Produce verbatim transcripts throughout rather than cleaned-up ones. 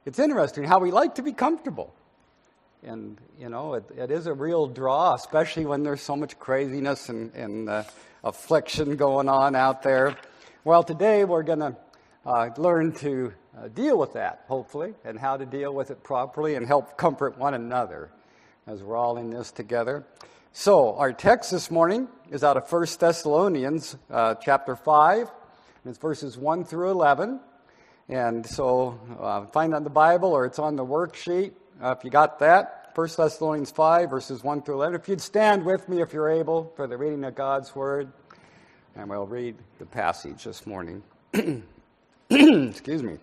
it's interesting how we like to be comfortable. And, you know, it, it is a real draw, especially when there's so much craziness and, and uh, affliction going on out there. Well, today we're going to uh, learn to uh, deal with that, hopefully, and how to deal with it properly and help comfort one another as we're all in this together. So, our text this morning is out of First Thessalonians uh, chapter five. And it's verses one through eleven. And so, uh, find it in the Bible or it's on the worksheet. Uh, if you got that, First Thessalonians five, verses one through eleven. If you'd stand with me, if you're able, for the reading of God's Word. And we'll read the passage this morning. Excuse me.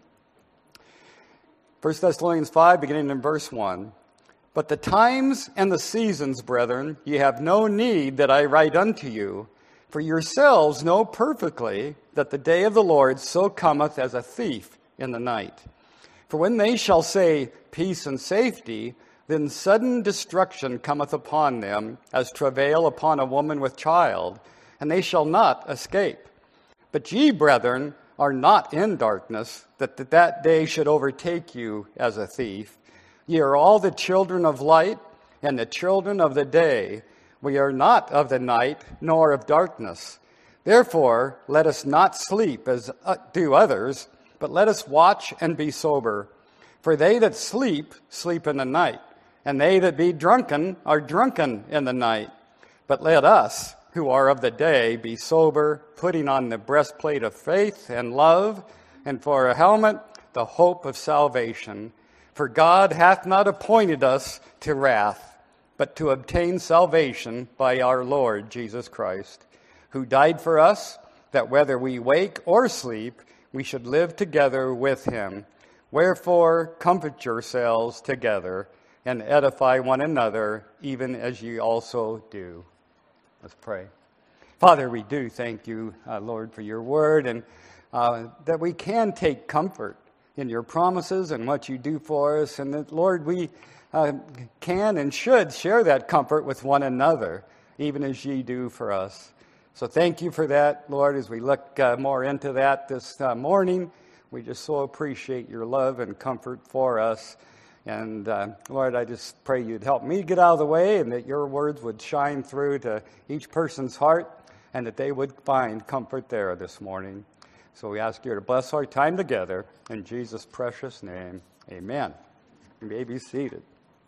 First Thessalonians five, beginning in verse one. But the times and the seasons, brethren, ye have no need that I write unto you, for yourselves know perfectly that the day of the Lord so cometh as a thief in the night. For when they shall say, peace and safety, then sudden destruction cometh upon them, as travail upon a woman with child, and they shall not escape. But ye, brethren, are not in darkness, that that day should overtake you as a thief. Ye are all the children of light and the children of the day. We are not of the night, nor of darkness. Therefore, let us not sleep as do others, but let us watch and be sober. For they that sleep, sleep in the night, and they that be drunken are drunken in the night. But let us, who are of the day, be sober, putting on the breastplate of faith and love, and for a helmet, the hope of salvation. For God hath not appointed us to wrath, but to obtain salvation by our Lord Jesus Christ, who died for us, that whether we wake or sleep, we should live together with him. Wherefore, comfort yourselves together, and edify one another, even as ye also do. Let's pray. Father, we do thank you, uh, Lord, for your word, and uh, that we can take comfort in your promises and what you do for us, and that, Lord, we uh, can and should share that comfort with one another, even as ye do for us. So thank you for that, Lord, as we look uh, more into that this uh, morning. We just so appreciate your love and comfort for us. And, uh, Lord, I just pray you'd help me get out of the way and that your words would shine through to each person's heart and that they would find comfort there this morning. So we ask you to bless our time together. In Jesus' precious name, amen. You may be seated.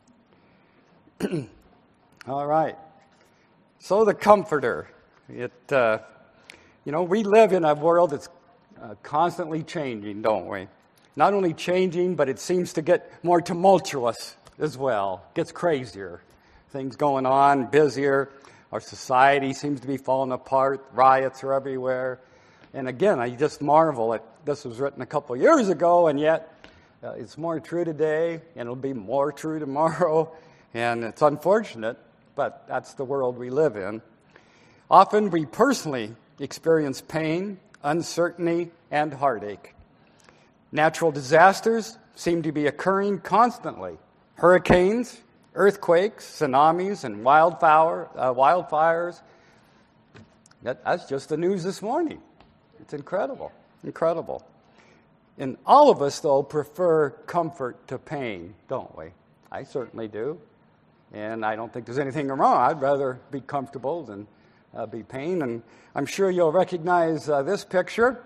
All right. So the Comforter. It, uh, you know, we live in a world that's uh, constantly changing, don't we? Not only changing, but it seems to get more tumultuous as well. It gets crazier. Things going on, busier. Our society seems to be falling apart. Riots are everywhere. And again, I just marvel at this was written a couple of years ago, and yet uh, it's more true today, and it'll be more true tomorrow. And it's unfortunate, but that's the world we live in. Often we personally experience pain, uncertainty, and heartache. Natural disasters seem to be occurring constantly. Hurricanes, earthquakes, tsunamis, and wildfire, uh, wildfires. That, that's just the news this morning. It's incredible, incredible. And all of us, though, prefer comfort to pain, don't we? I certainly do. And I don't think there's anything wrong. I'd rather be comfortable than uh, be pain. And I'm sure you'll recognize uh, this picture.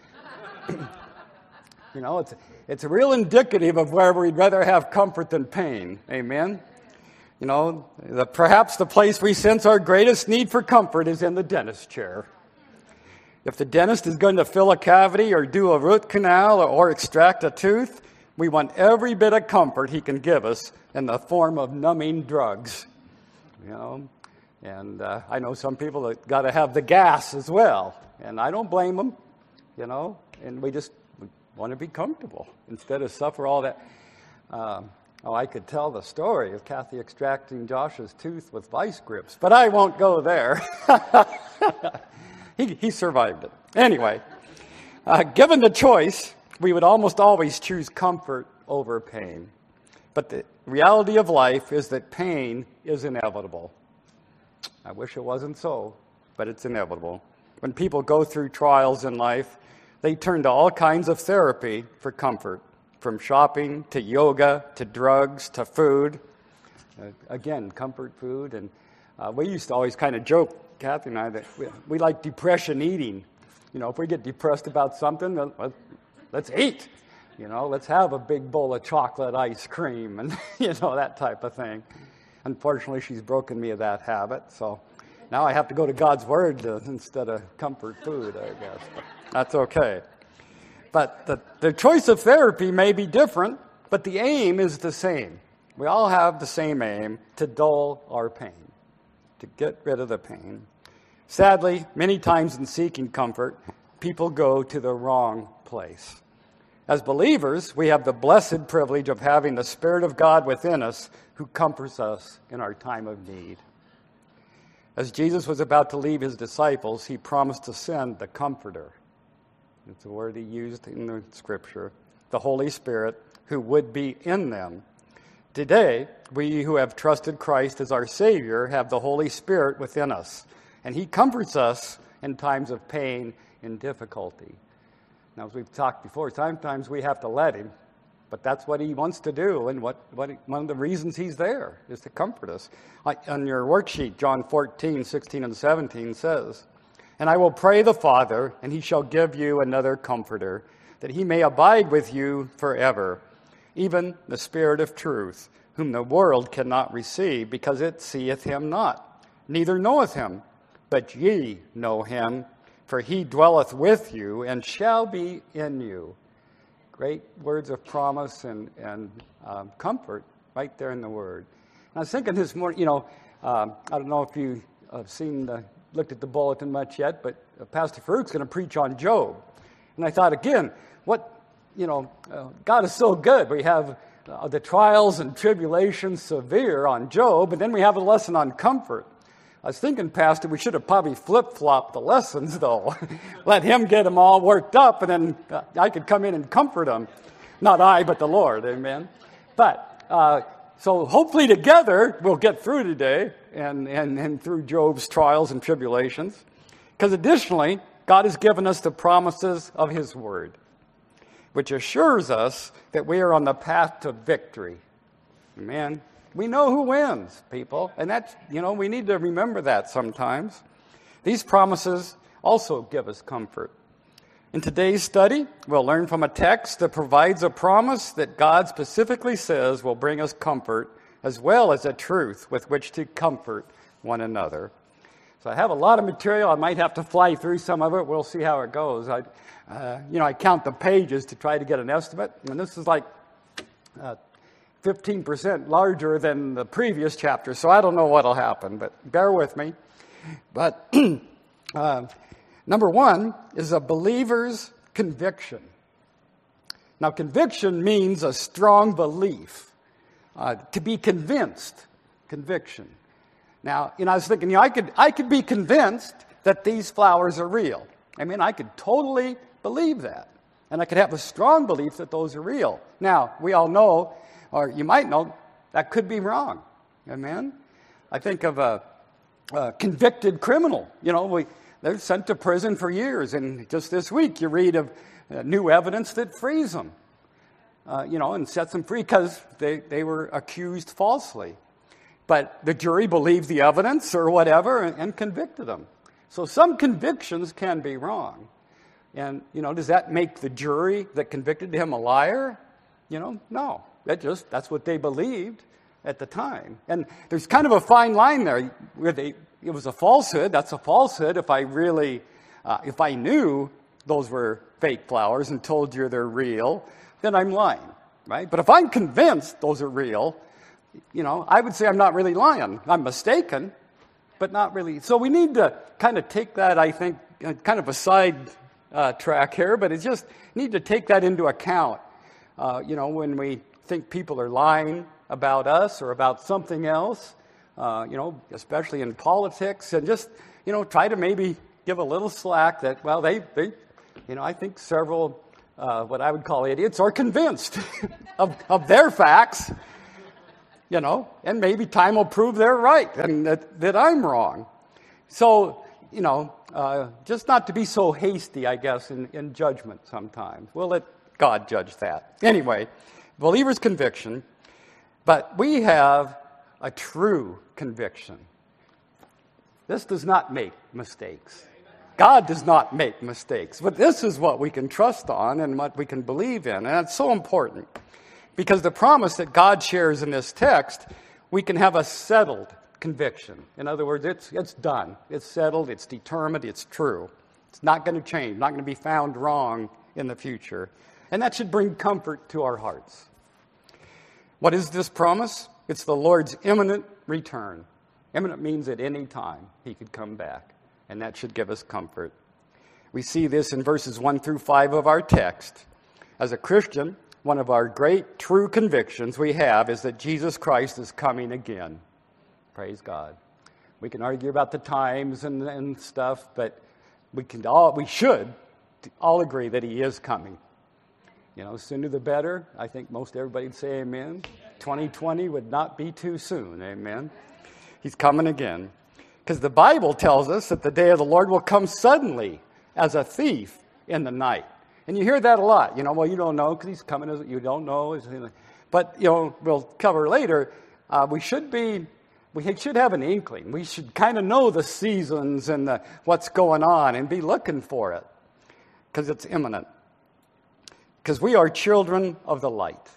You know, it's it's real indicative of where we'd rather have comfort than pain. Amen? You know, the, perhaps the place we sense our greatest need for comfort is in the dentist chair. If the dentist is going to fill a cavity or do a root canal or, or extract a tooth, we want every bit of comfort he can give us in the form of numbing drugs. You know, and uh, I know some people that got to have the gas as well, and I don't blame them. You know, and we just we want to be comfortable instead of suffer all that. Um, oh, I could tell the story of Kathy extracting Josh's tooth with vice grips, but I won't go there. he, he survived it. Anyway, uh, given the choice, we would almost always choose comfort over pain. But the reality of life is that pain is inevitable. I wish it wasn't so, but it's inevitable. When people go through trials in life, they turn to all kinds of therapy for comfort. from shopping to yoga to drugs to food. Uh, again, comfort food. And uh, we used to always kind of joke, Kathy and I, that we, we like depression eating. You know, if we get depressed about something, let, let's eat. You know, let's have a big bowl of chocolate ice cream and, you know, that type of thing. Unfortunately, she's broken me of that habit. So now I have to go to God's Word to, instead of comfort food, I guess. But that's okay. But the, the choice of therapy may be different, but the aim is the same. We all have the same aim, to dull our pain, to get rid of the pain. Sadly, many times in seeking comfort, people go to the wrong place. As believers, we have the blessed privilege of having the Spirit of God within us who comforts us in our time of need. As Jesus was about to leave his disciples, he promised to send the Comforter. It's a word he used in the Scripture, the Holy Spirit, who would be in them. Today, we who have trusted Christ as our Savior have the Holy Spirit within us, and he comforts us in times of pain and difficulty. Now, as we've talked before, sometimes we have to let him, but that's what he wants to do, and what, what he, one of the reasons he's there is to comfort us. On your worksheet, John fourteen, sixteen, and seventeen says, "And I will pray the Father, and he shall give you another Comforter, that he may abide with you forever, even the Spirit of truth, whom the world cannot receive, because it seeth him not, neither knoweth him. But ye know him, for he dwelleth with you and shall be in you." Great words of promise and, and um, comfort right there in the Word. And I was thinking this morning, you know, um, I don't know if you have seen the, looked at the bulletin much yet, but uh, Pastor Farouk's going to preach on Job. And I thought, again, what, you know, uh, God is so good. We have uh, the trials and tribulations severe on Job, and then we have a lesson on comfort. I was thinking, Pastor, we should have probably flip-flopped the lessons, though. Let him get them all worked up, and then uh, I could come in and comfort him. Not I, but the Lord, amen? But, uh, so hopefully together we'll get through today and, and, and through Job's trials and tribulations. Because additionally, God has given us the promises of his Word, which assures us that we are on the path to victory. Amen? We know who wins, people, and that's, you know, we need to remember that sometimes. These promises also give us comfort. In today's study, we'll learn from a text that provides a promise that God specifically says will bring us comfort, as well as a truth with which to comfort one another. So I have a lot of material. I might have to fly through some of it. We'll see how it goes. I, uh, you know, I count the pages to try to get an estimate, and this is like Uh, fifteen percent larger than the previous chapter, so I don't know what'll happen, but bear with me. But uh, number one is a believer's conviction. Now, conviction means a strong belief, uh, to be convinced, conviction. Now, you know, I was thinking, you know, I could, I could be convinced that these flowers are real. I mean, I could totally believe that, and I could have a strong belief that those are real. Now, we all know, or you might know, that could be wrong. Amen? I think of a, a convicted criminal. You know, we, they're sent to prison for years, and just this week you read of uh, new evidence that frees them, uh, you know, and sets them free because they, they were accused falsely. But the jury believed the evidence or whatever and, and convicted them. So some convictions can be wrong. And, you know, does that make the jury that convicted him a liar? You know, no. That just, that's what they believed at the time. And there's kind of a fine line there where they, it was a falsehood. That's a falsehood if I really, uh, if I knew those were fake flowers and told you they're real, then I'm lying, right? But if I'm convinced those are real, you know, I would say I'm not really lying. I'm mistaken, but not really. So we need to kind of take that, I think, kind of a side uh, track here, but it's just need to take that into account, uh, you know, when we think people are lying about us or about something else, uh, you know, especially in politics, and just, you know, try to maybe give a little slack that, well, they, they you know, I think several, uh, what I would call idiots are convinced of, of their facts, you know, and maybe time will prove they're right and that, that I'm wrong. So, you know, uh, just not to be so hasty, I guess, in, in judgment sometimes. We'll let God judge that. Anyway, believer's conviction, but we have a true conviction. This does not make mistakes. God does not make mistakes, but this is what we can trust on and what we can believe in, and that's so important. Because the promise that God shares in this text, we can have a settled conviction. In other words, it's it's done. It's settled, it's determined, it's true. It's not going to change, not going to be found wrong in the future. And that should bring comfort to our hearts. What is this promise? It's the Lord's imminent return. Imminent means at any time he could come back. And that should give us comfort. We see this in verses one through five of our text. As a Christian, one of our great true convictions we have is that Jesus Christ is coming again. Praise God. We can argue about the times and, and stuff, but we can all we should all agree that he is coming. You know, sooner the better. I think most everybody would say amen. twenty twenty would not be too soon. Amen. He's coming again. Because the Bible tells us that the day of the Lord will come suddenly as a thief in the night. And you hear that a lot. You know, well, you don't know because he's coming as you don't know. But, you know, we'll cover later. Uh, we should be, we should have an inkling. We should kind of know the seasons and the, what's going on and be looking for it because it's imminent. Because we are children of the light.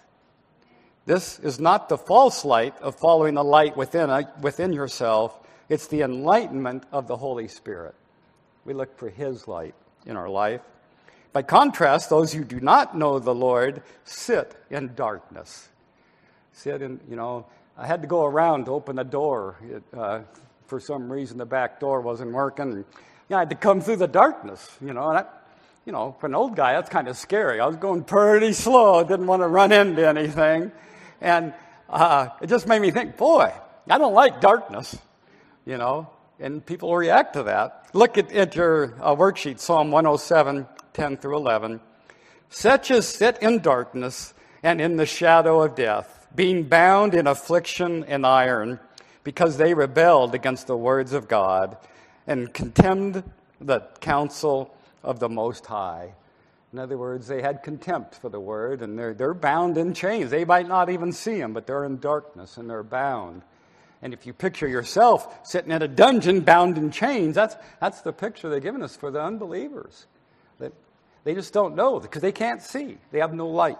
This is not the false light of following the light within, within yourself. It's the enlightenment of the Holy Spirit. We look for his light in our life. By contrast, those who do not know the Lord sit in darkness. Sit in, you know, I had to go around to open the door. It, uh, for some reason, the back door wasn't working. And, you know, I had to come through the darkness, you know. And I, you know, for an old guy, that's kind of scary. I was going pretty slow. Didn't want to run into anything. And uh, it just made me think, boy, I don't like darkness. You know, and people react to that. Look at, at your uh, worksheet, Psalm one oh seven, ten through eleven. Such as sit in darkness and in the shadow of death, being bound in affliction and iron, because they rebelled against the words of God and contemned the counsel of the Most High. In other words, they had contempt for the word, and they're, they're bound in chains. They might not even see him, but they're in darkness, and they're bound. And if you picture yourself sitting in a dungeon bound in chains, that's that's the picture they're giving us for the unbelievers. That they just don't know because they can't see. They have no light.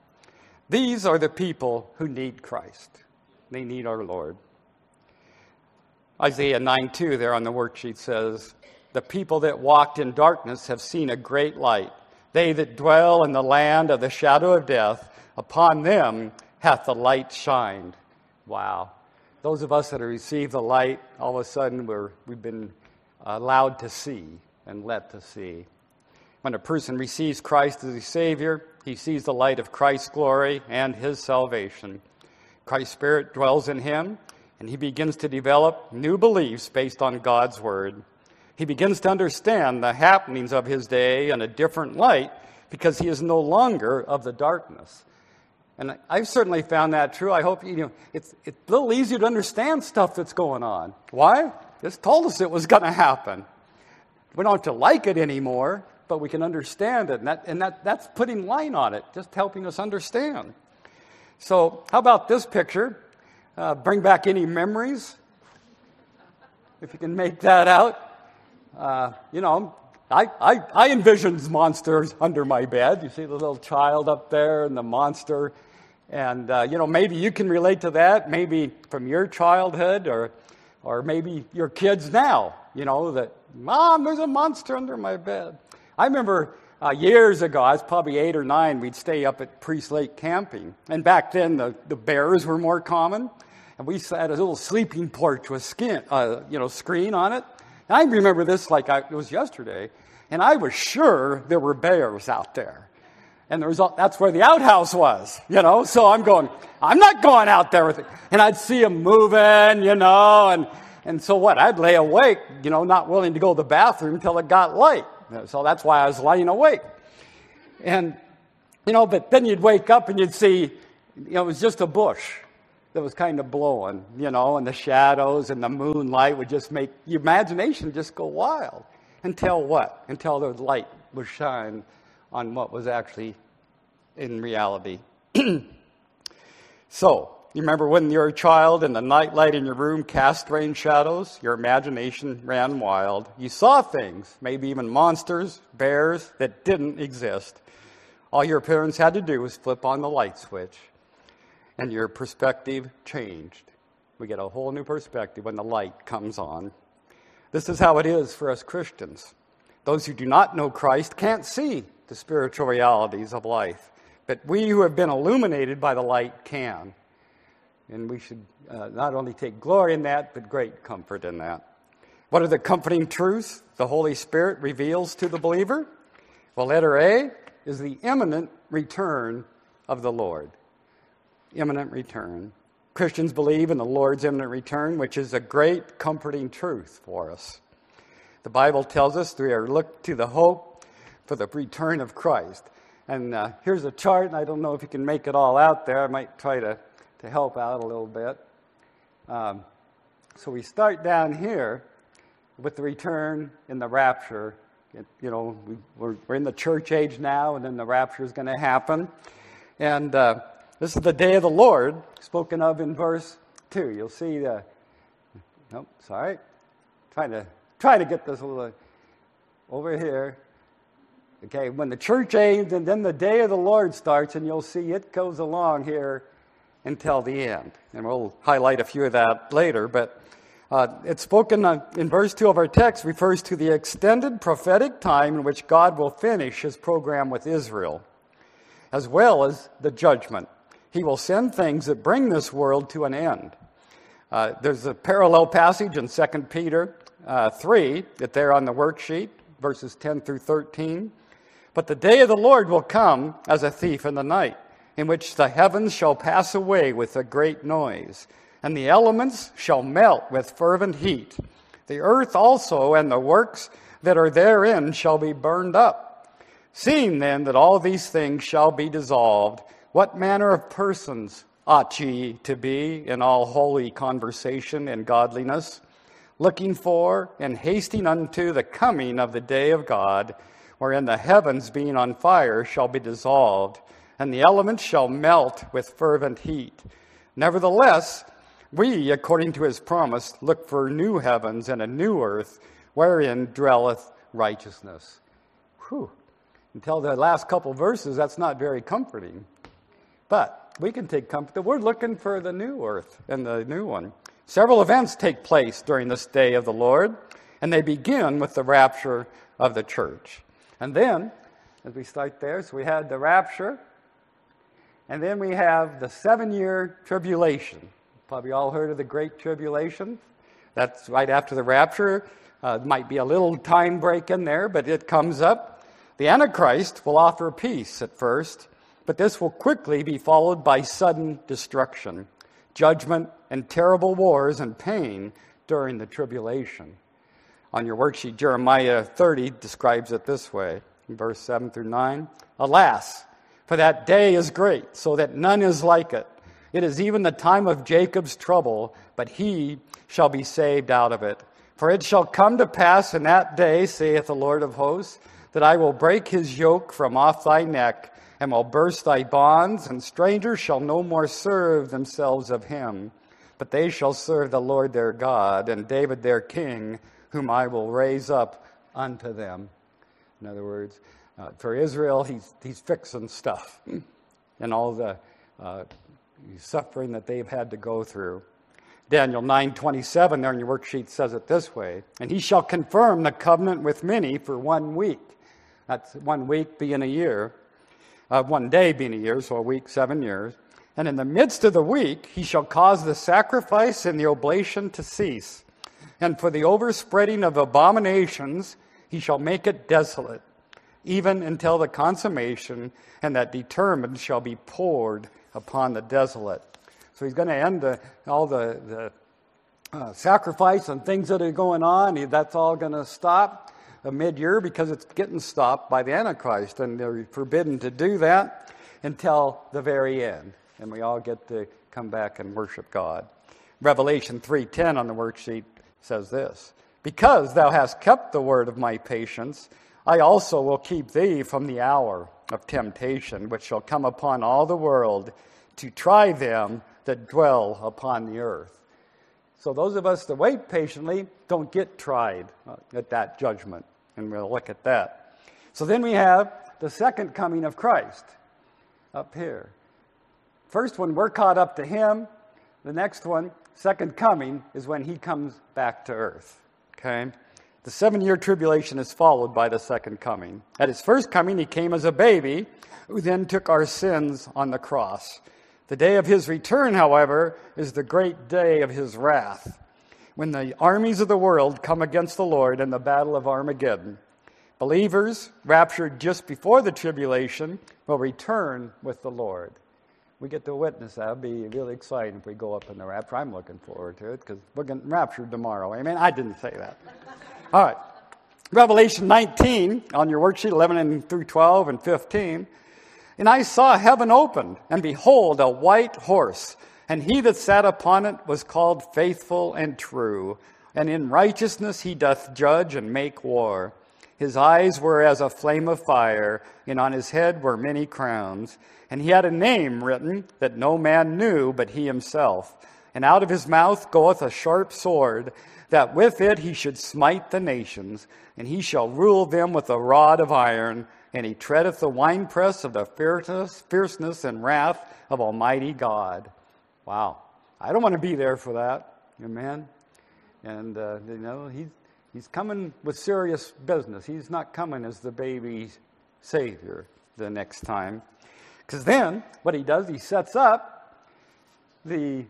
These are the people who need Christ. They need our Lord. Isaiah nine two there on the worksheet says, the people that walked in darkness have seen a great light. They that dwell in the land of the shadow of death, upon them hath the light shined. Wow. Those of us that have received the light, all of a sudden we're, we've been allowed to see and let to see. When a person receives Christ as his Savior, he sees the light of Christ's glory and his salvation. Christ's Spirit dwells in him, and he begins to develop new beliefs based on God's Word. He begins to understand the happenings of his day in a different light because he is no longer of the darkness. And I've certainly found that true. I hope, you know, it's, it's a little easier to understand stuff that's going on. Why? It's told us it was going to happen. We don't have to like it anymore, but we can understand it. And, that, and that, that's putting line on it, just helping us understand. So how about this picture? Uh, bring back any memories, if you can make that out. Uh, you know, I, I, I envision monsters under my bed. You see the little child up there and the monster. And, uh, you know, maybe you can relate to that, maybe from your childhood or or maybe your kids now, you know, that, Mom, there's a monster under my bed. I remember uh, years ago, I was probably eight or nine, we'd stay up at Priest Lake camping. And back then, the, the bears were more common. And we had a little sleeping porch with skin, uh, you know, screen on it. And I remember this like I, it was yesterday. And I was sure there were bears out there. And there was all, that's where the outhouse was, you know. So I'm going, I'm not going out there with it. And I'd see them moving, you know. And, and so what? I'd lay awake, you know, not willing to go to the bathroom until it got light. So that's why I was lying awake. And, you know, but then you'd wake up and you'd see, you know, it was just a bush that was kind of blowing, you know, and the shadows and the moonlight would just make your imagination just go wild. Until what? Until the light was shined on what was actually in reality. So, you remember when you were a child and the nightlight in your room cast strange shadows? Your imagination ran wild. You saw things, maybe even monsters, bears, that didn't exist. All your parents had to do was flip on the light switch, and your perspective changed. We get a whole new perspective when the light comes on. This is how it is for us Christians. Those who do not know Christ can't see the spiritual realities of life, but we who have been illuminated by the light can. And we should uh, not only take glory in that, but great comfort in that. What are the comforting truths the Holy Spirit reveals to the believer? Well, letter A is the imminent return of the Lord. Imminent return. Christians believe in the Lord's imminent return, which is a great comforting truth for us. The Bible tells us we are look to the hope for the return of Christ. And uh, here's a chart, and I don't know if you can make it all out there. I might try to, to help out a little bit. Um, so we start down here with the return in the rapture. It, you know, we, we're, we're in the church age now, and then the rapture is going to happen. And uh, this is the day of the Lord, spoken of in verse two. You'll see the, nope, sorry, trying to try to get this a little over here. Okay, when the church age and then the day of the Lord starts, and you'll see it goes along here until the end. And we'll highlight a few of that later, but uh, it's spoken in verse two of our text, refers to the extended prophetic time in which God will finish his program with Israel, as well as the judgment. He will send things that bring this world to an end. Uh, there's a parallel passage in Second Peter uh, three, that there on the worksheet, verses ten through thirteen. But the day of the Lord will come as a thief in the night, in which the heavens shall pass away with a great noise, and the elements shall melt with fervent heat. The earth also and the works that are therein shall be burned up. Seeing then that all these things shall be dissolved, what manner of persons ought ye to be in all holy conversation and godliness, looking for and hasting unto the coming of the day of God, wherein the heavens being on fire shall be dissolved, and the elements shall melt with fervent heat. Nevertheless, we, according to his promise, look for new heavens and a new earth, wherein dwelleth righteousness. Whew. Until the last couple verses, that's not very comforting. But we can take comfort that we're looking for the new earth and the new one. Several events take place during this day of the Lord, and they begin with the rapture of the church. And then, as we start there, so we had the rapture, and then we have the seven-year tribulation. Probably all heard of the Great Tribulation. That's right after the rapture. Uh, might be a little time break in there, but it comes up. The Antichrist will offer peace at first, but this will quickly be followed by sudden destruction, judgment, and terrible wars and pain during the tribulation. On your worksheet, Jeremiah thirty describes it this way, in verse seven through nine. Alas, for that day is great, so that none is like it. It is even the time of Jacob's trouble, but he shall be saved out of it. For it shall come to pass in that day, saith the Lord of hosts, that I will break his yoke from off thy neck, and will burst thy bonds, and strangers shall no more serve themselves of him, but they shall serve the Lord their God, and David their king, whom I will raise up unto them. In other words, uh, for Israel, he's he's fixing stuff, and all the uh, suffering that they've had to go through. Daniel nine twenty-seven there in your worksheet says it this way, and he shall confirm the covenant with many for one week. That's one week being a year, uh, one day being a year, so a week, seven years. And in the midst of the week, he shall cause the sacrifice and the oblation to cease. And for the overspreading of abominations, he shall make it desolate, even until the consummation, and that determined shall be poured upon the desolate. So he's going to end the, all the, the uh, sacrifice and things that are going on. He, that's all going to stop uh, mid-year because it's getting stopped by the Antichrist. And they're forbidden to do that until the very end. And we all get to come back and worship God. Revelation three ten on the worksheet says this, because thou hast kept the word of my patience, I also will keep thee from the hour of temptation, which shall come upon all the world to try them that dwell upon the earth. So those of us that wait patiently don't get tried at that judgment. And we'll look at that. So then we have the second coming of Christ up here. First one, we're caught up to him. The next one, second coming, is when he comes back to earth. Okay? The seven-year tribulation is followed by the second coming. At his first coming, he came as a baby, who then took our sins on the cross. The day of his return, however, is the great day of his wrath, when the armies of the world come against the Lord in the battle of Armageddon. Believers, raptured just before the tribulation, will return with the Lord. We get to witness that. It'll be really exciting if we go up in the rapture. I'm looking forward to it, because we're getting raptured tomorrow. Amen? I didn't say that. All right. Revelation nineteen, on your worksheet, eleven and through twelve and fifteen. And I saw heaven opened, and behold, a white horse. And he that sat upon it was called Faithful and True. And in righteousness he doth judge and make war. His eyes were as a flame of fire, and on his head were many crowns. And he had a name written that no man knew but he himself. And out of his mouth goeth a sharp sword, that with it he should smite the nations. And he shall rule them with a rod of iron. And he treadeth the winepress of the fierceness, fierceness and wrath of Almighty God. Wow. I don't want to be there for that. Amen. And, uh, you know, he's, he's coming with serious business. He's not coming as the baby Savior the next time. Because then, what he does, he sets up the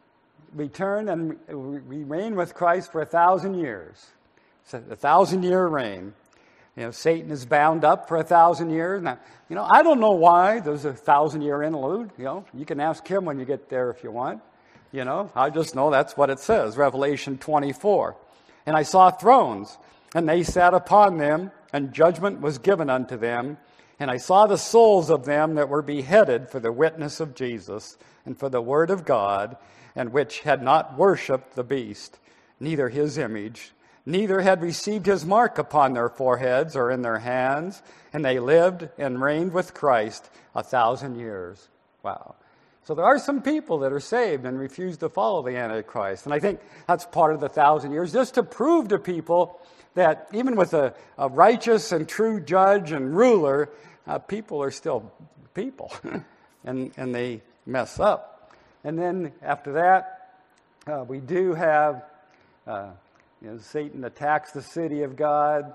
return, and we reign with Christ for a thousand years. It's a thousand-year reign. You know, Satan is bound up for a thousand years. Now, you know, I don't know why there's a thousand-year interlude. You know, you can ask him when you get there if you want. You know, I just know that's what it says, Revelation twenty-four. And I saw thrones, and they sat upon them, and judgment was given unto them. And I saw the souls of them that were beheaded for the witness of Jesus, and for the word of God, and which had not worshipped the beast, neither his image, neither had received his mark upon their foreheads or in their hands, and they lived and reigned with Christ a thousand years. Wow. So there are some people that are saved and refuse to follow the Antichrist. And I think that's part of the thousand years, just to prove to people that even with a, a righteous and true judge and ruler, uh, people are still people. and, and they mess up. And then after that, uh, we do have... Uh, You know, Satan attacks the city of God,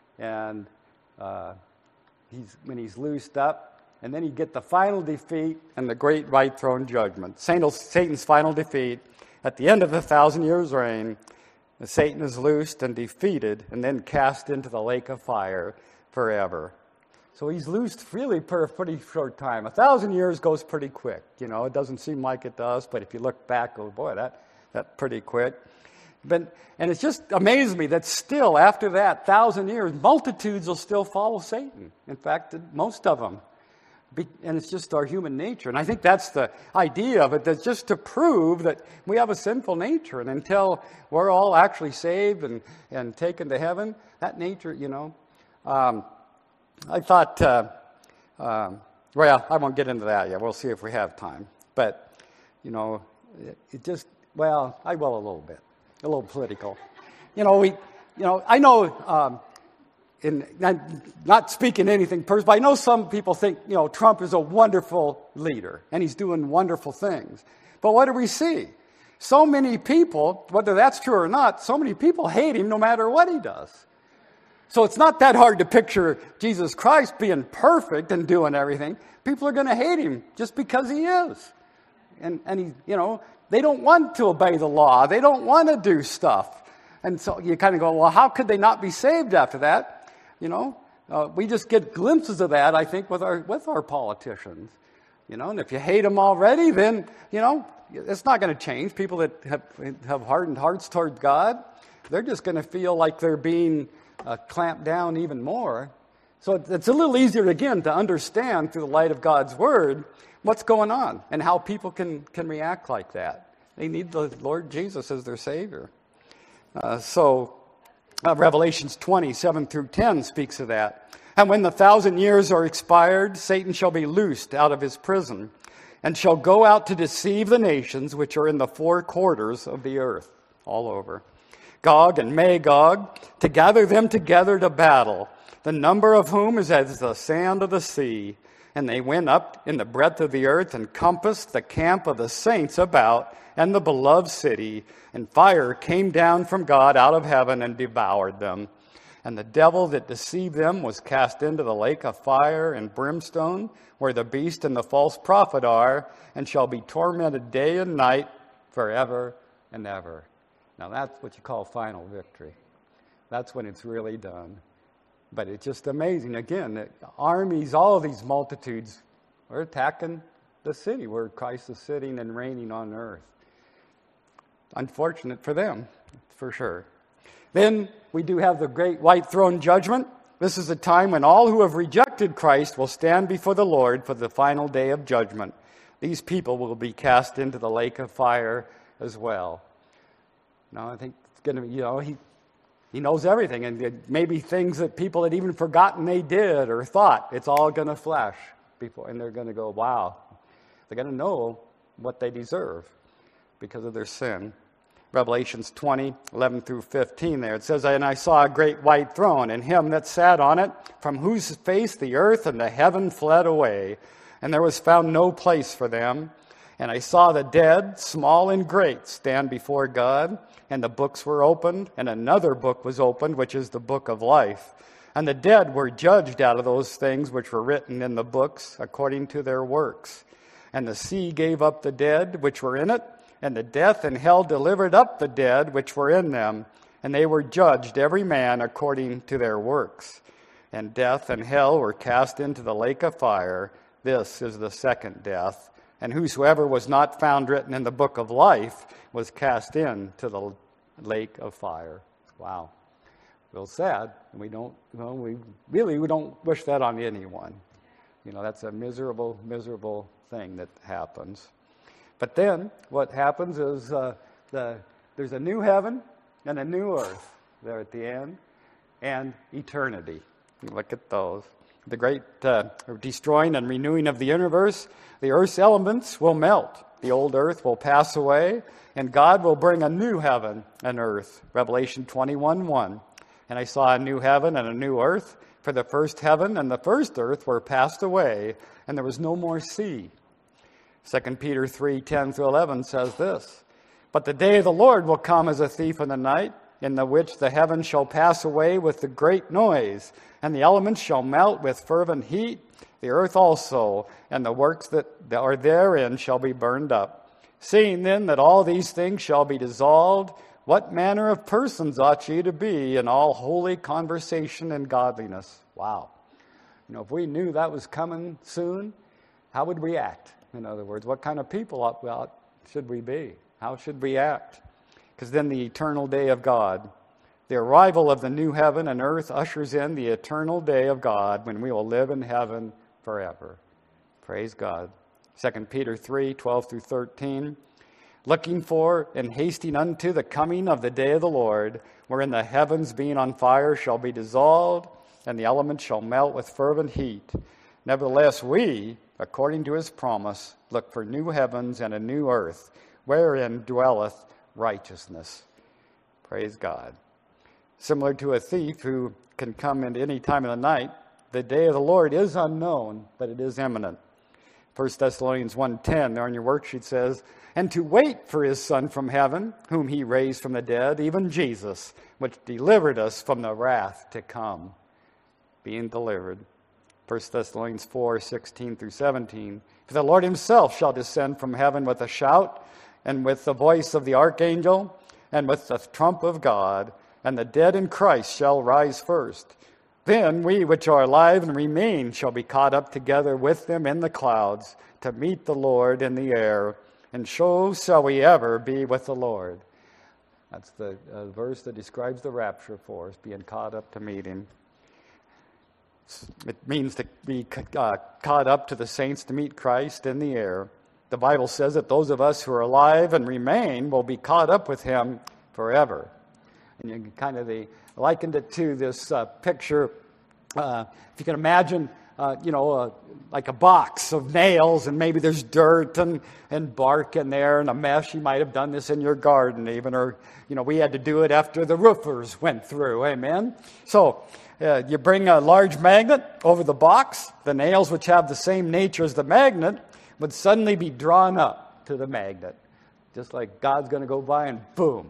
and uh, he's when he's loosed up, and then you get the final defeat and the great white throne judgment. Satan's final defeat at the end of the thousand years reign. Satan is loosed and defeated, and then cast into the lake of fire forever. So he's loosed really for a pretty short time. A thousand years goes pretty quick. You know, it doesn't seem like it does, but if you look back, oh boy, that that's pretty quick. But, and it's just amazed me that still, after that thousand years, multitudes will still follow Satan. In fact, most of them. Be, and it's just our human nature. And I think that's the idea of it, that's just to prove that we have a sinful nature. And until we're all actually saved and, and taken to heaven, that nature, you know. Um, I thought, uh, um, well, I won't get into that yet. We'll see if we have time. But, you know, it, it just, well, I will a little bit. A little political. You know, we, you know, I know, um, in, not speaking anything personal, but I know some people think, you know, Trump is a wonderful leader and he's doing wonderful things. But what do we see? So many people, whether that's true or not, so many people hate him no matter what he does. So it's not that hard to picture Jesus Christ being perfect and doing everything. People are going to hate him just because he is. And, and he, you know, they don't want to obey the law. They don't want to do stuff. And so you kind of go, well, how could they not be saved after that? You know, uh, we just get glimpses of that, I think, with our with our politicians. You know, and if you hate them already, then, you know, it's not going to change. People that have, have hardened hearts toward God, they're just going to feel like they're being uh, clamped down even more. So it's a little easier, again, to understand through the light of God's Word what's going on and how people can, can react like that. They need the Lord Jesus as their Savior. Uh, so Uh, Revelations twenty, seven through ten speaks of that. And when the thousand years are expired, Satan shall be loosed out of his prison, and shall go out to deceive the nations which are in the four quarters of the earth, all over, Gog and Magog, to gather them together to battle, the number of whom is as the sand of the sea. And they went up in the breadth of the earth and compassed the camp of the saints about, and the beloved city. And fire came down from God out of heaven and devoured them. And the devil that deceived them was cast into the lake of fire and brimstone, where the beast and the false prophet are, and shall be tormented day and night forever and ever. Now that's what you call final victory. That's when it's really done. But it's just amazing. Again, that armies, all of these multitudes are attacking the city where Christ is sitting and reigning on earth. Unfortunate for them, for sure. Then we do have the great white throne judgment. This is a time when all who have rejected Christ will stand before the Lord for the final day of judgment. These people will be cast into the lake of fire as well. Now, I think it's going to be, you know, he, he knows everything. And maybe things that people had even forgotten they did or thought, it's all going to flash before. And they're going to go, wow. They're going to know what they deserve because of their sin. Revelations twenty, eleven through fifteen there. It says, and I saw a great white throne, and him that sat on it, from whose face the earth and the heaven fled away, and there was found no place for them. And I saw the dead, small and great, stand before God, and the books were opened, and another book was opened, which is the book of life. And the dead were judged out of those things which were written in the books according to their works. And the sea gave up the dead which were in it, and the death and hell delivered up the dead which were in them, and they were judged every man according to their works. And death and hell were cast into the lake of fire. This is the second death. And whosoever was not found written in the book of life was cast into the lake of fire. Wow. Real sad. We don't, well, we really, we don't wish that on anyone. You know, that's a miserable, miserable thing that happens. But then what happens is uh, the, there's a new heaven and a new earth there at the end, and eternity. Look at those. The great uh, destroying and renewing of the universe, the earth's elements will melt. The old earth will pass away, and God will bring a new heaven and earth. Revelation twenty-one, one. And I saw a new heaven and a new earth, for the first heaven and the first earth were passed away, and there was no more sea. Second Peter three, ten through eleven says this, but the day of the Lord will come as a thief in the night, in the which the heavens shall pass away with the great noise, and the elements shall melt with fervent heat, the earth also, and the works that are therein shall be burned up. Seeing then that all these things shall be dissolved, what manner of persons ought ye to be in all holy conversation and godliness? Wow. You know, if we knew that was coming soon, how would we act? In other words, what kind of people ought, ought, should we be? How should we act? Because then the eternal day of God, the arrival of the new heaven and earth ushers in the eternal day of God when we will live in heaven forever. Praise God. Second Peter three, twelve through thirteen. Looking for and hasting unto the coming of the day of the Lord, wherein the heavens being on fire shall be dissolved, and the elements shall melt with fervent heat. Nevertheless, we, according to his promise, look for new heavens and a new earth, wherein dwelleth righteousness. Praise God. Similar to a thief who can come in any time of the night, the day of the Lord is unknown, but it is imminent. First Thessalonians one ten, there on your worksheet says, and to wait for his Son from heaven, whom he raised from the dead, even Jesus, which delivered us from the wrath to come. Being delivered. First Thessalonians four, sixteen through seventeen. For the Lord himself shall descend from heaven with a shout, and with the voice of the archangel, and with the trump of God, and the dead in Christ shall rise first. Then we which are alive and remain shall be caught up together with them in the clouds to meet the Lord in the air, and so shall we ever be with the Lord. That's the uh, verse that describes the rapture for us, being caught up to meet him. It means to be uh, caught up to the saints to meet Christ in the air. The Bible says that those of us who are alive and remain will be caught up with him forever. And you can kind of the, likened it to this uh, picture. Uh, if you can imagine, uh, you know, uh, like a box of nails, and maybe there's dirt and, and bark in there and a mess. You might have done this in your garden even, or, you know, we had to do it after the roofers went through. Amen? So uh, you bring a large magnet over the box. The nails, which have the same nature as the magnet, would suddenly be drawn up to the magnet. Just like God's going to go by and boom.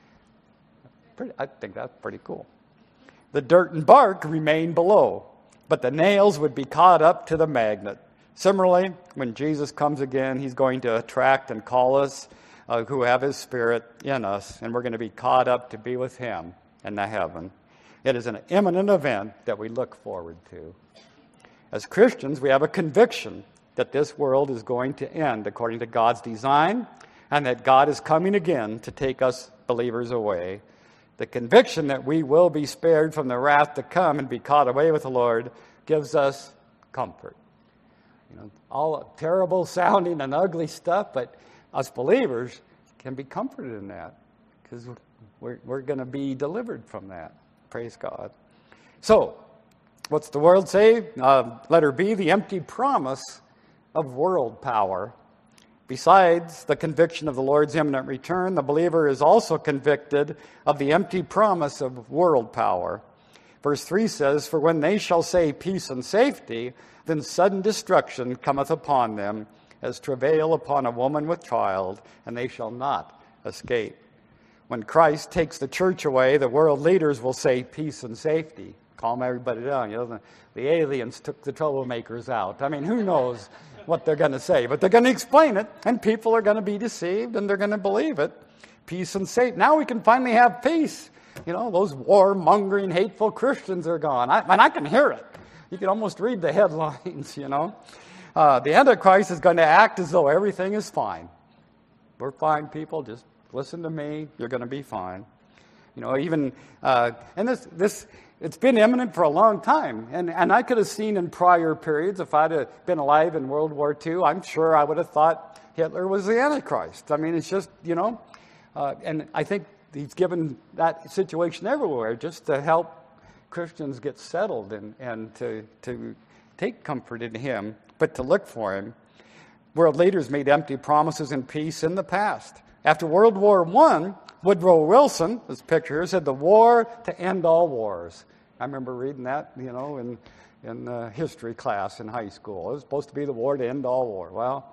Pretty, I think that's pretty cool. The dirt and bark remain below, but the nails would be caught up to the magnet. Similarly, when Jesus comes again, he's going to attract and call us uh, who have his Spirit in us, and we're going to be caught up to be with him in the heaven. It is an imminent event that we look forward to. As Christians, we have a conviction that this world is going to end according to God's design, and that God is coming again to take us believers away. The conviction that we will be spared from the wrath to come and be caught away with the Lord gives us comfort. You know, all terrible sounding and ugly stuff, but us believers can be comforted in that because we're, we're going to be delivered from that. Praise God. So, what's the world say? Uh, letter B, the empty promise of world power. Besides the conviction of the Lord's imminent return, the believer is also convicted of the empty promise of world power. Verse three says, "For when they shall say peace and safety, then sudden destruction cometh upon them, as travail upon a woman with child, and they shall not escape." When Christ takes the church away, the world leaders will say peace and safety. Calm everybody down. You know, the, the aliens took the troublemakers out. I mean, who knows what they're going to say, but they're going to explain it, and people are going to be deceived, and they're going to believe it. Peace and safety. Now we can finally have peace. You know, those war-mongering, hateful Christians are gone. I, and I can hear it. You can almost read the headlines, you know. Uh, the Antichrist is going to act as though everything is fine. We're fine, people. Just listen to me. You're going to be fine. You know, even, uh, and this, this, it's been imminent for a long time. And, and I could have seen in prior periods, if I'd have been alive in World War Two, I'm sure I would have thought Hitler was the Antichrist. I mean, it's just, you know, uh, and I think he's given that situation everywhere just to help Christians get settled and, and to, to take comfort in him, but to look for him. World leaders made empty promises in peace in the past. After World War One, Woodrow Wilson, this picture here, said the war to end all wars. I remember reading that, you know, in in uh, history class in high school. It was supposed to be the war to end all war. Well,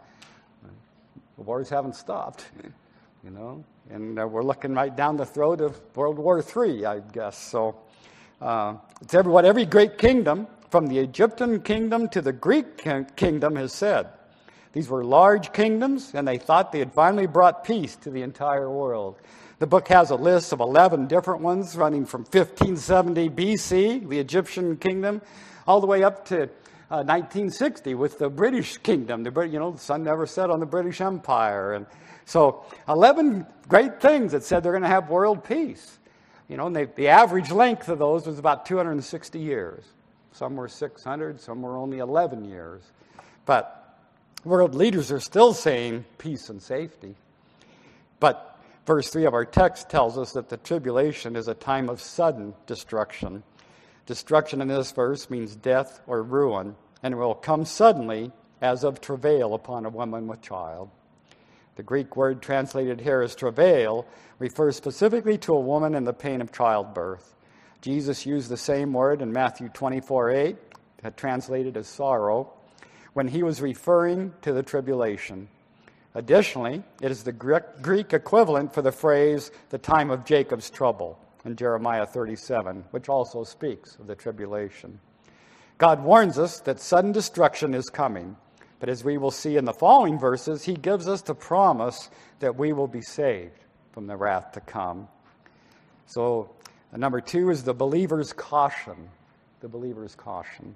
the wars haven't stopped, you know, and uh, we're looking right down the throat of World War Three, I guess. So uh, it's every, what every great kingdom, from the Egyptian kingdom to the Greek kingdom, has said. These were large kingdoms, and they thought they had finally brought peace to the entire world. The book has a list of eleven different ones running from fifteen seventy B C, the Egyptian kingdom, all the way up to uh, nineteen sixty with the British kingdom. The you know, the sun never set on the British Empire. And so eleven great things that said they're going to have world peace. You know, and they, the average length of those was about two hundred sixty years. Some were six hundred, some were only eleven years. But world leaders are still saying peace and safety. But verse three of our text tells us that the tribulation is a time of sudden destruction. Destruction in this verse means death or ruin, and it will come suddenly as of travail upon a woman with child. The Greek word translated here as travail refers specifically to a woman in the pain of childbirth. Jesus used the same word in Matthew twenty-four eight, translated as sorrow, when he was referring to the tribulation. Additionally, it is the Greek equivalent for the phrase, the time of Jacob's trouble, in Jeremiah thirty-seven, which also speaks of the tribulation. God warns us that sudden destruction is coming, but as we will see in the following verses, he gives us the promise that we will be saved from the wrath to come. So, uh, number two is the believer's caution. The believer's caution.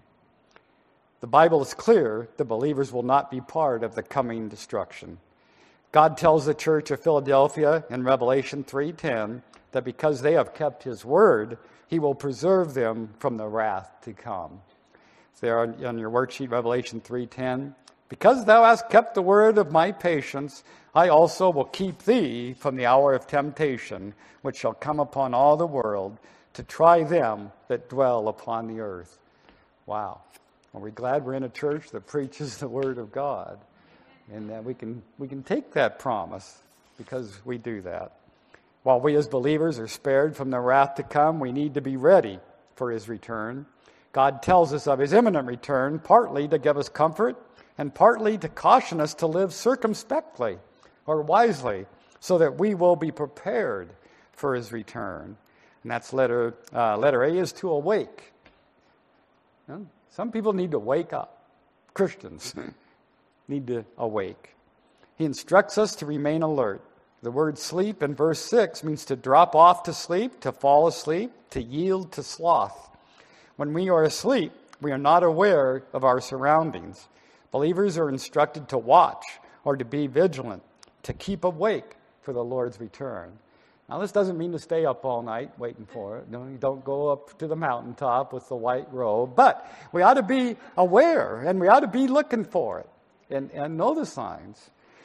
The Bible is clear the believers will not be part of the coming destruction. God tells the church of Philadelphia in Revelation three ten that because they have kept his word, he will preserve them from the wrath to come. It's there on, on your worksheet, Revelation three ten. Because thou hast kept the word of my patience, I also will keep thee from the hour of temptation, which shall come upon all the world, to try them that dwell upon the earth. Wow. Are we glad we're in a church that preaches the word of God? And that we can we can take that promise because we do that. While we as believers are spared from the wrath to come, we need to be ready for his return. God tells us of his imminent return, partly to give us comfort and partly to caution us to live circumspectly or wisely so that we will be prepared for his return. And that's letter, uh, letter A is to awake. You know, some people need to wake up. Christians need to awake. He instructs us to remain alert. The word sleep in verse six means to drop off to sleep, to fall asleep, to yield to sloth. When we are asleep, we are not aware of our surroundings. Believers are instructed to watch or to be vigilant, to keep awake for the Lord's return. Now, this doesn't mean to stay up all night waiting for it. No, you don't go up to the mountaintop with the white robe. But we ought to be aware, and we ought to be looking for it and, and know the signs.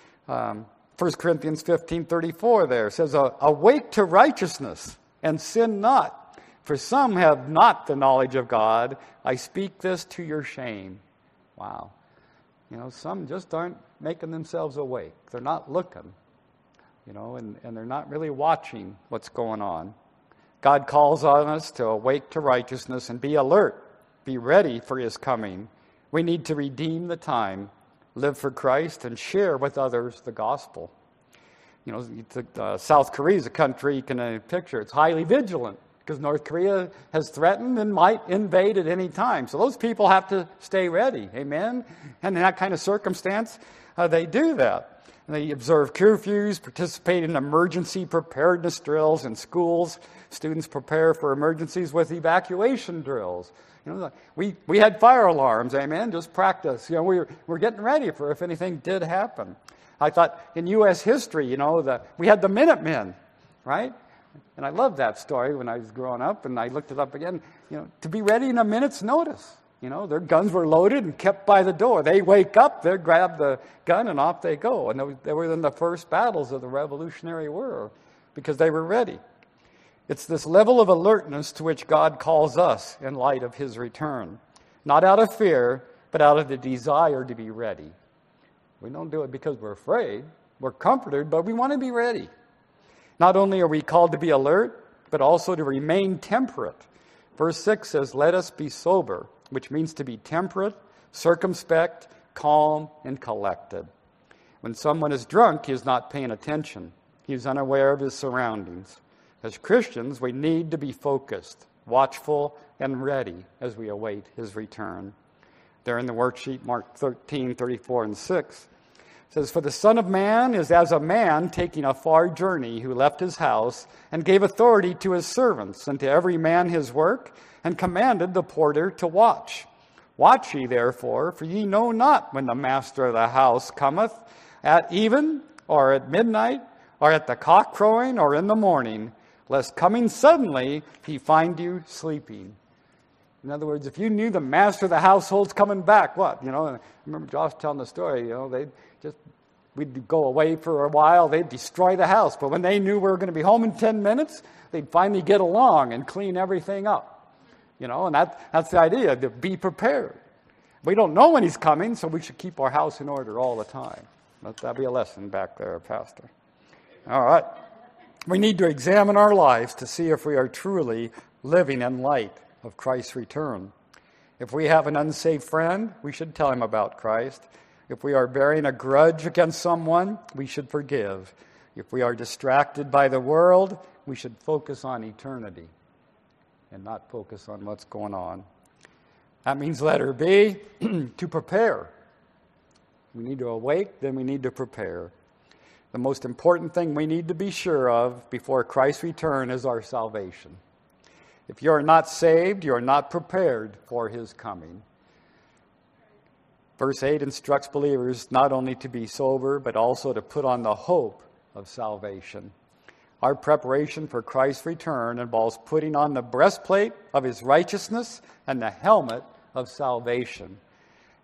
Um, First Corinthians fifteen thirty-four there says, awake to righteousness and sin not. For some have not the knowledge of God. I speak this to your shame. Wow. You know, some just aren't making themselves awake. They're not looking, you know, and, and they're not really watching what's going on. God calls on us to awake to righteousness and be alert, be ready for his coming. We need to redeem the time, live for Christ, and share with others the gospel. You know, uh, South Korea is a country you can uh, picture. It's highly vigilant because North Korea has threatened and might invade at any time. So those people have to stay ready. Amen? And in that kind of circumstance, uh, they do that. And they observe curfews, participate in emergency preparedness drills in schools. Students prepare for emergencies with evacuation drills. You know, we, we had fire alarms, amen, just practice. You know, we were, we're getting ready for if anything did happen. I thought in U S history, you know, the, we had the Minutemen, right? And I loved that story when I was growing up, and I looked it up again, you know, to be ready in a minute's notice. You know, their guns were loaded and kept by the door. They wake up, they grab the gun, and off they go. And they were in the first battles of the Revolutionary War because they were ready. It's this level of alertness to which God calls us in light of his return. Not out of fear, but out of the desire to be ready. We don't do it because we're afraid. We're comforted, but we want to be ready. Not only are we called to be alert, but also to remain temperate. Verse six says, let us be sober, which means to be temperate, circumspect, calm, and collected. When someone is drunk, he is not paying attention. He is unaware of his surroundings. As Christians, we need to be focused, watchful, and ready as we await his return. There in the worksheet, Mark thirteen, thirty-four, and six, it says, for the Son of Man is as a man taking a far journey who left his house and gave authority to his servants and to every man his work and commanded the porter to watch. Watch ye therefore, for ye know not when the master of the house cometh, at even or at midnight or at the cock crowing or in the morning, lest coming suddenly he find you sleeping. In other words, if you knew the master of the household's coming back, what? You know, I remember Josh telling the story, you know, they'd just, we'd go away for a while, they'd destroy the house. But when they knew we were going to be home in ten minutes, they'd finally get along and clean everything up. You know, and that, that's the idea, to be prepared. We don't know when he's coming, so we should keep our house in order all the time. Let that be a lesson back there, Pastor. All right. We need to examine our lives to see if we are truly living in light of Christ's return. If we have an unsaved friend, we should tell him about Christ. If we are bearing a grudge against someone, we should forgive. If we are distracted by the world, we should focus on eternity and not focus on what's going on. That means letter B, to prepare. We need to awake, then we need to prepare. The most important thing we need to be sure of before Christ's return is our salvation. If you are not saved, you are not prepared for his coming. Verse eight instructs believers not only to be sober, but also to put on the hope of salvation. Our preparation for Christ's return involves putting on the breastplate of his righteousness and the helmet of salvation.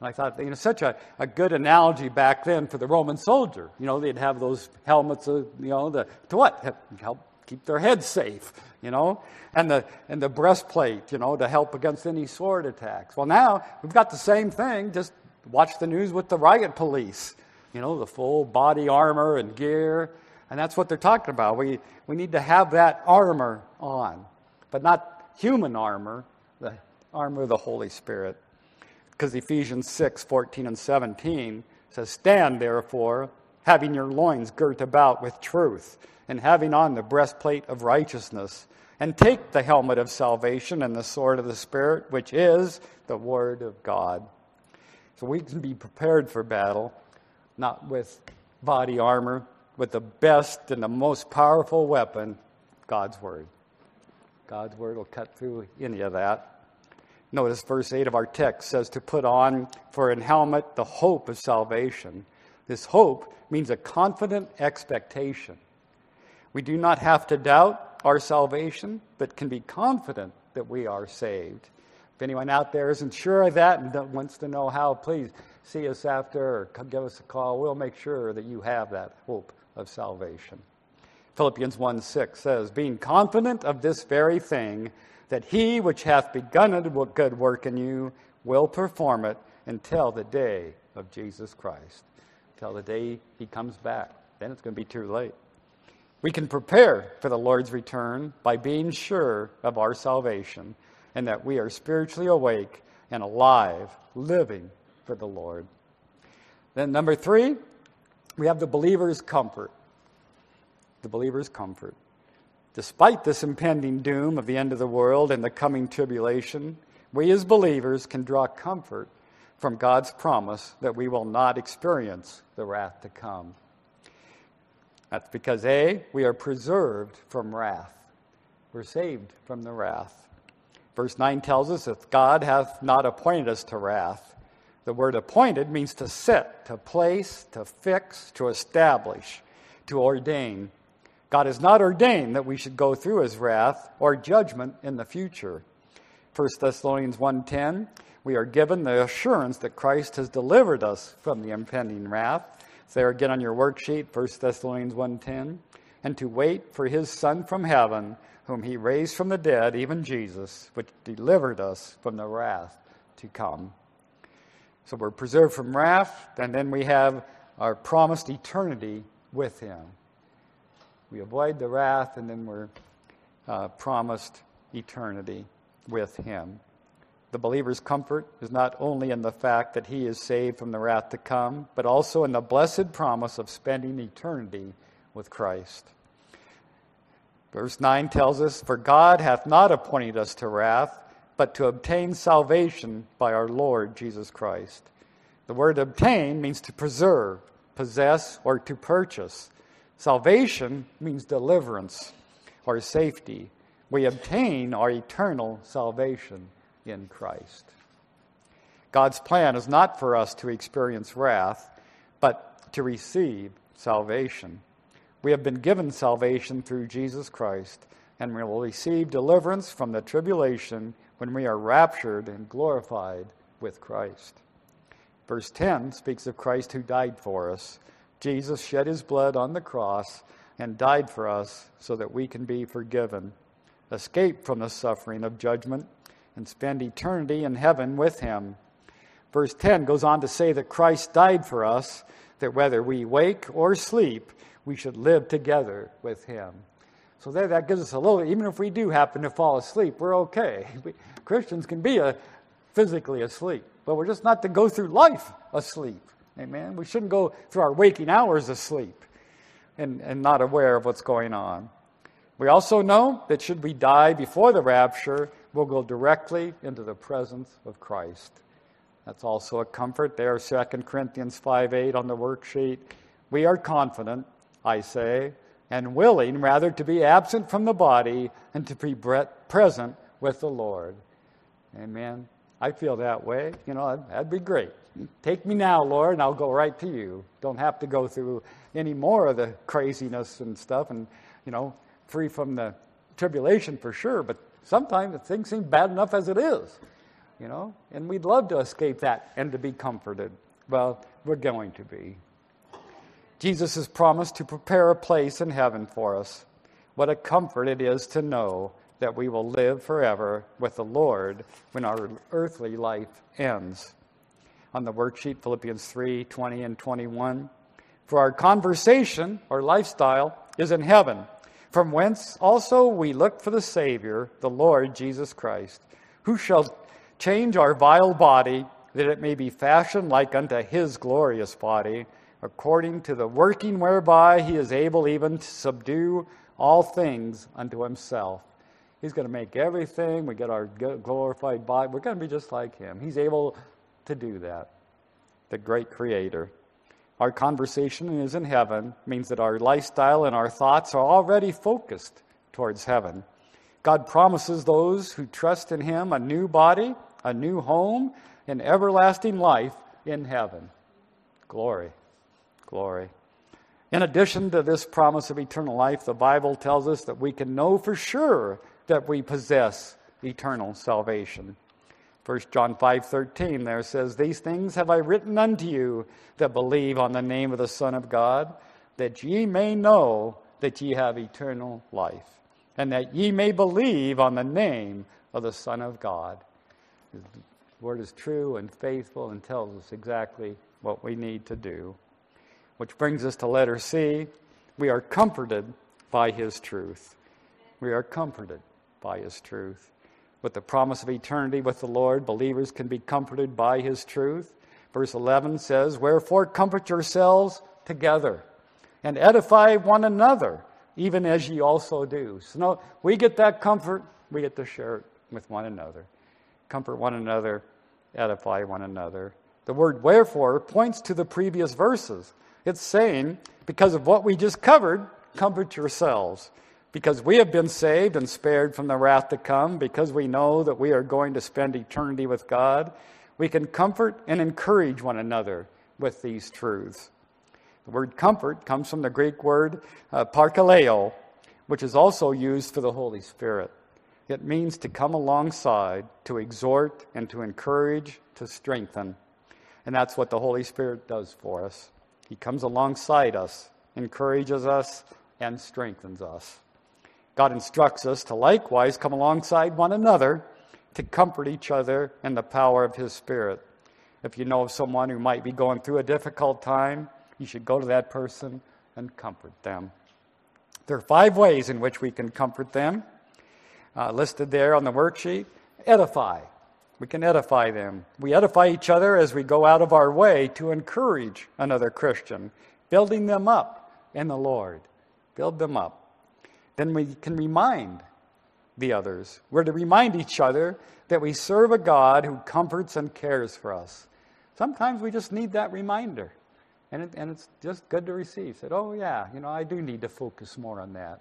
And I thought, you know, such a, a good analogy back then for the Roman soldier. You know, they'd have those helmets, uh, you know, the, to what? Help keep their heads safe, you know, and the and the breastplate, you know, to help against any sword attacks. Well, now we've got the same thing. Just watch the news with the riot police, you know, the full body armor and gear, and that's what they're talking about. We we need to have that armor on, but not human armor, the armor of the Holy Spirit, because Ephesians six fourteen and seventeen says, "Stand therefore, having your loins girt about with truth, and having on the breastplate of righteousness, and take the helmet of salvation and the sword of the Spirit, which is the Word of God." So we can be prepared for battle, not with body armor, with the best and the most powerful weapon, God's Word. God's Word will cut through any of that. Notice verse eight of our text says to put on for an helmet the hope of salvation. This hope means a confident expectation. We do not have to doubt our salvation, but can be confident that we are saved. If anyone out there isn't sure of that and wants to know how, please see us after or give us a call. We'll make sure that you have that hope of salvation. Philippians one six says, "Being confident of this very thing, that he which hath begun a good work in you will perform it until the day of Jesus Christ." Until the day he comes back. Then it's going to be too late. We can prepare for the Lord's return by being sure of our salvation and that we are spiritually awake and alive, living for the Lord. Then number three, we have the believer's comfort. The believer's comfort. Despite this impending doom of the end of the world and the coming tribulation, we as believers can draw comfort from God's promise that we will not experience the wrath to come. That's because, A, we are preserved from wrath. We're saved from the wrath. Verse nine tells us that God hath not appointed us to wrath. The word appointed means to set, to place, to fix, to establish, to ordain. God has not ordained that we should go through his wrath or judgment in the future. First Thessalonians one ten, we are given the assurance that Christ has delivered us from the impending wrath. There again on your worksheet, First Thessalonians one ten, and to wait for his Son from heaven, whom he raised from the dead, even Jesus, which delivered us from the wrath to come. So we're preserved from wrath, and then we have our promised eternity with him. We avoid the wrath, and then we're uh, promised eternity with him. The believer's comfort is not only in the fact that he is saved from the wrath to come, but also in the blessed promise of spending eternity with Christ. Verse nine tells us, "For God hath not appointed us to wrath, but to obtain salvation by our Lord Jesus Christ." The word obtain means to preserve, possess, or to purchase. Salvation means deliverance or safety. We obtain our eternal salvation in Christ. God's plan is not for us to experience wrath, but to receive salvation. We have been given salvation through Jesus Christ, and we will receive deliverance from the tribulation when we are raptured and glorified with Christ. Verse ten speaks of Christ who died for us. Jesus shed his blood on the cross and died for us so that we can be forgiven, escape from the suffering of judgment, and spend eternity in heaven with him. Verse ten goes on to say that Christ died for us, that whether we wake or sleep, we should live together with him. So there, that gives us a little, even if we do happen to fall asleep, we're okay. We, Christians can be a, physically asleep, but we're just not to go through life asleep. Amen? We shouldn't go through our waking hours asleep and, and not aware of what's going on. We also know that should we die before the rapture, we'll go directly into the presence of Christ. That's also a comfort there, Second Corinthians five eight on the worksheet. We are confident, I say, and willing rather to be absent from the body and to be present with the Lord. Amen. I feel that way. You know, that'd be great. Take me now, Lord, and I'll go right to you. Don't have to go through any more of the craziness and stuff and, you know, free from the tribulation for sure, but sometimes things seem bad enough as it is. you know, and we'd love to escape that and to be comforted. Well, we're going to be. Jesus has promised to prepare a place in heaven for us. What a comfort it is to know that we will live forever with the Lord when our earthly life ends. On the worksheet, Philippians three, twenty and twenty-one. For our conversation, or lifestyle, is in heaven, from whence also we look for the Savior, the Lord Jesus Christ, who shall change our vile body, that it may be fashioned like unto his glorious body, according to the working whereby he is able even to subdue all things unto himself. He's going to make everything. We get our glorified body. We're going to be just like him. He's able to do that. The great creator. Our conversation is in heaven means that our lifestyle and our thoughts are already focused towards heaven. God promises those who trust in him a new body, a new home, and everlasting life in heaven. Glory. Glory. In addition to this promise of eternal life, the Bible tells us that we can know for sure that we possess eternal salvation. First John five thirteen there says, These things have I written unto you that believe on the name of the Son of God, that ye may know that ye have eternal life, and that ye may believe on the name of the Son of God. His word is true and faithful and tells us exactly what we need to do. Which brings us to letter C. We are comforted by his truth. We are comforted by his truth. With the promise of eternity with the Lord, believers can be comforted by his truth. Verse eleven says, Wherefore comfort yourselves together, and edify one another, even as ye also do. So no, we get that comfort, we get to share it with one another. Comfort one another, edify one another. The word wherefore points to the previous verses. It's saying, because of what we just covered, comfort yourselves. Because we have been saved and spared from the wrath to come, because we know that we are going to spend eternity with God, we can comfort and encourage one another with these truths. The word comfort comes from the Greek word uh, parkaleo, which is also used for the Holy Spirit. It means to come alongside, to exhort, and to encourage, to strengthen. And that's what the Holy Spirit does for us. He comes alongside us, encourages us, and strengthens us. God instructs us to likewise come alongside one another to comfort each other in the power of his Spirit. If you know of someone who might be going through a difficult time, you should go to that person and comfort them. There are five ways in which we can comfort them, uh, listed there on the worksheet. Edify. We can edify them. We edify each other as we go out of our way to encourage another Christian, building them up in the Lord. Build them up. Then we can remind the others. We're to remind each other that we serve a God who comforts and cares for us. Sometimes we just need that reminder. And, it, and it's just good to receive. Said, oh yeah, you know, I do need to focus more on that.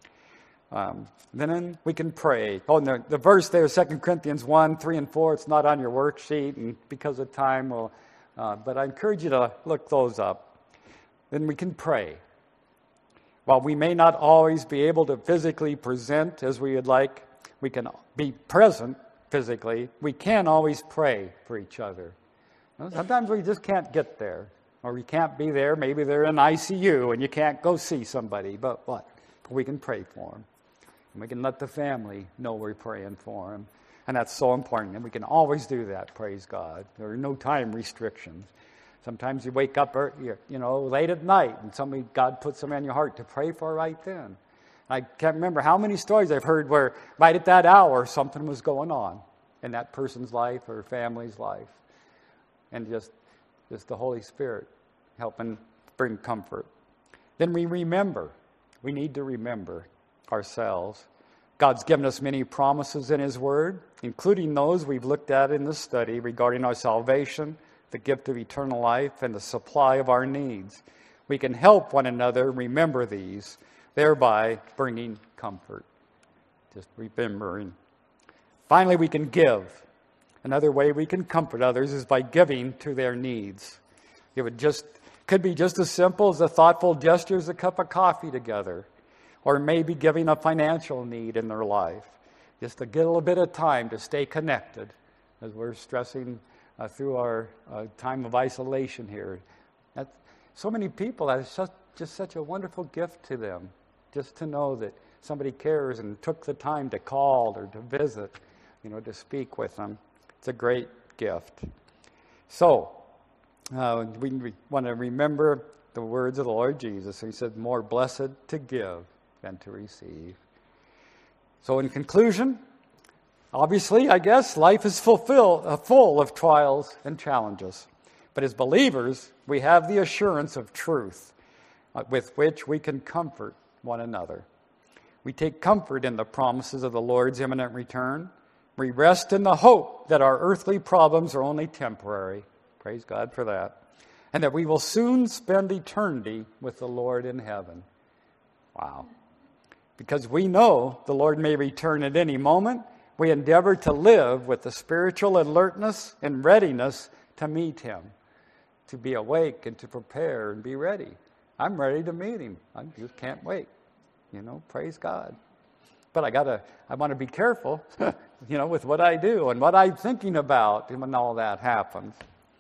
Um, then we can pray. Oh, and the, the verse there, Second Corinthians one, three and four, it's not on your worksheet, and because of time, we'll, uh, but I encourage you to look those up. Then we can pray. While we may not always be able to physically present as we would like, we can be present physically. We can always pray for each other. You know, sometimes we just can't get there, or we can't be there. Maybe they're in I C U and you can't go see somebody, but what? We can pray for them. And we can let the family know we're praying for them. And that's so important. And we can always do that, praise God. There are no time restrictions. Sometimes you wake up, you know, late at night, and somebody, God puts something on your heart to pray for right then. I can't remember how many stories I've heard where right at that hour something was going on in that person's life or family's life. And just, just the Holy Spirit helping bring comfort. Then we remember. We need to remember ourselves. God's given us many promises in His Word, including those we've looked at in this study regarding our salvation, the gift of eternal life, and the supply of our needs. We can help one another remember these, thereby bringing comfort. Just remembering. Finally, we can give. Another way we can comfort others is by giving to their needs. It would just could be just as simple as a thoughtful gesture as a cup of coffee together, or maybe giving a financial need in their life. Just to get a little bit of time to stay connected as we're stressing uh, through our uh, time of isolation here. That's, so many people, that's just, just such a wonderful gift to them, just to know that somebody cares and took the time to call or to visit, you know, to speak with them. It's a great gift. So, uh, we, we want to remember the words of the Lord Jesus. He said, more blessed to give than to receive. So in conclusion, obviously, I guess, life is fulfill, uh, full of trials and challenges. But as believers, we have the assurance of truth uh, with which we can comfort one another. We take comfort in the promises of the Lord's imminent return. We rest in the hope that our earthly problems are only temporary. Praise God for that. And that we will soon spend eternity with the Lord in heaven. Wow. Because we know the Lord may return at any moment, we endeavor to live with the spiritual alertness and readiness to meet Him, to be awake and to prepare and be ready. I'm ready to meet Him. I just can't wait. You know, praise God. But I gotta, I want to be careful, you know, with what I do and what I'm thinking about when all that happens.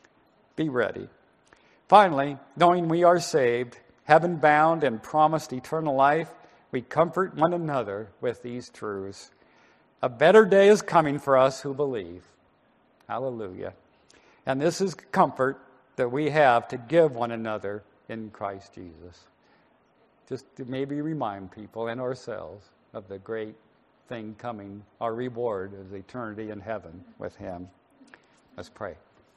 Be ready. Finally, knowing we are saved, heaven-bound, and promised eternal life, we comfort one another with these truths. A better day is coming for us who believe. Hallelujah. And this is comfort that we have to give one another in Christ Jesus. Just to maybe remind people and ourselves of the great thing coming. Our reward is eternity in heaven with Him. Let's pray.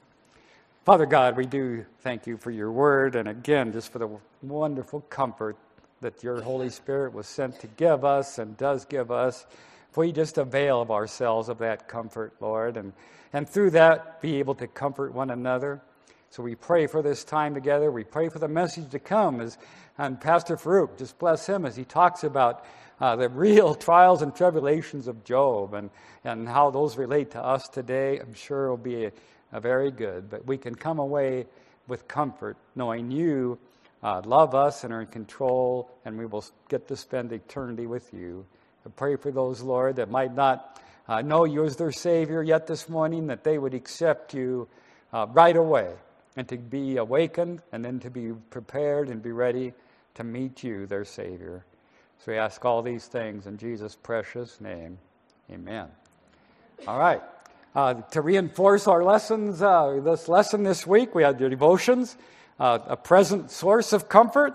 Father God, we do thank You for Your word, and again, just for the wonderful comfort that Your Holy Spirit was sent to give us and does give us. If we just avail of ourselves of that comfort, Lord, and, and through that be able to comfort one another. So we pray for this time together. We pray for the message to come. As and Pastor Farouk, just bless him as he talks about uh, the real trials and tribulations of Job and, and how those relate to us today. I'm sure it will be a, a very good. But we can come away with comfort knowing You uh, love us and are in control, and we will get to spend eternity with You. I pray for those, Lord, that might not uh, know You as their Savior yet this morning, that they would accept You uh, right away, and to be awakened, and then to be prepared and be ready to meet You, their Savior. So we ask all these things in Jesus' precious name. Amen. All right. Uh, to reinforce our lessons, uh, this lesson this week, we had the devotions, uh, a present source of comfort.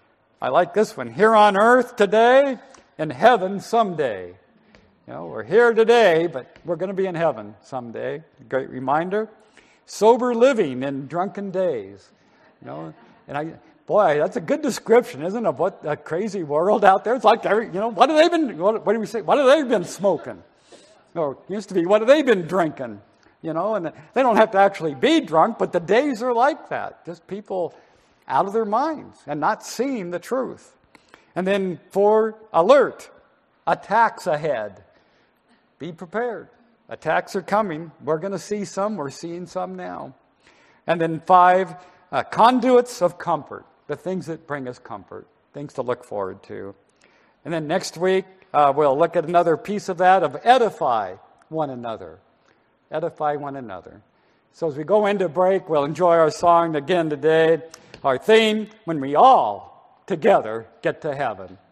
I like this one. Here on earth today, in heaven someday. You know, we're here today, but we're going to be in heaven someday. A great reminder. Sober living in drunken days. You know, and I, boy, that's a good description, isn't it, of what a crazy world out there? It's like, every, you know, what have they been, what, what do we say? What have they been smoking? Or it used to be, what have they been drinking? You know, and they don't have to actually be drunk, but the days are like that. Just people out of their minds and not seeing the truth. And then for alert, attacks ahead. Be prepared. Attacks are coming. We're going to see some. We're seeing some now. And then five, uh, conduits of comfort. The things that bring us comfort. Things to look forward to. And then next week, uh, we'll look at another piece of that, of edify one another. Edify one another. So as we go into break, we'll enjoy our song again today. Our theme, when we all together get to heaven.